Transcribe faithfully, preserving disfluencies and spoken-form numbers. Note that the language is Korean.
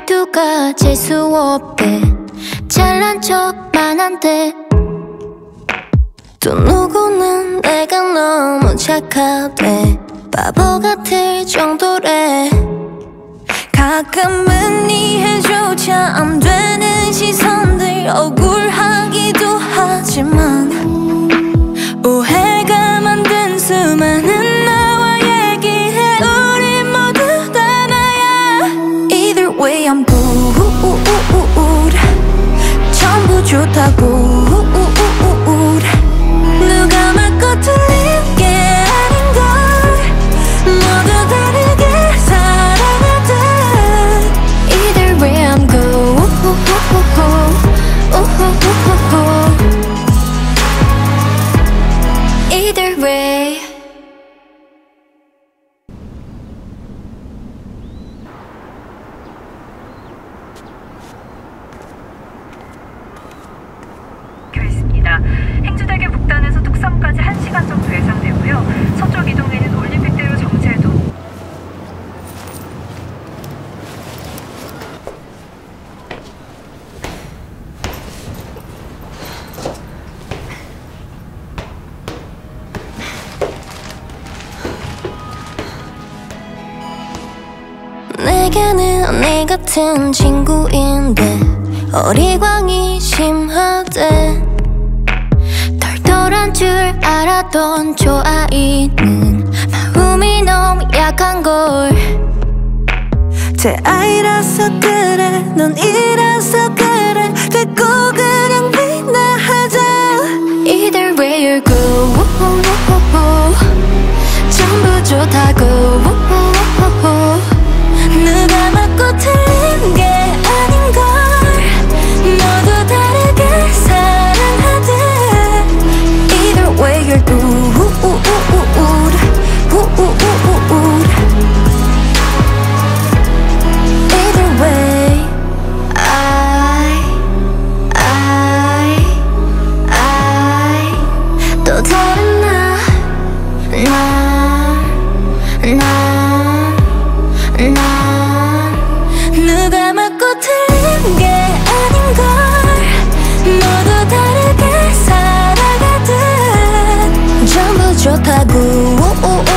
말투가 재수없대. 잘난 척만 한대. 또 누구는 내가 너무 착하대. 바보 같을 정도래. 가끔은 이해조차 안 되는 시선들 억울하기도 하지만 오해가 만든 수많은 나와 얘기해. 우리 모두 다 나야. Either way I'm good. 전부 좋다고. 누가 맞고 틀린 게 아닌걸. 모두 다르게 살아가듯. Either way I'm good. Either way. 있습니다. 행주대교 북단에서 뚝섬까지 한 시간 정도 예상되고요. 서쪽 이동에는 올림픽대로 정체도 내게는 언니 같은 친구인데 어리광이 심하대. 털털한 줄 알았던 저 아이는 마음이 너무 약한걸. 제 아이라서 그래, 넌 이라서 그래. 됐고 그냥 빛나하자. Either way you're good. 전부 좋다고. 누가 맞고 틀린 게 아닌걸. 모두 다르게 사랑하듯. Either way you're good. Either way I I I 또 다른 나 나 나 나 누가 맞고 틀린 게 아닌걸. 모두 다르게 살아가듯. 전부 좋다고.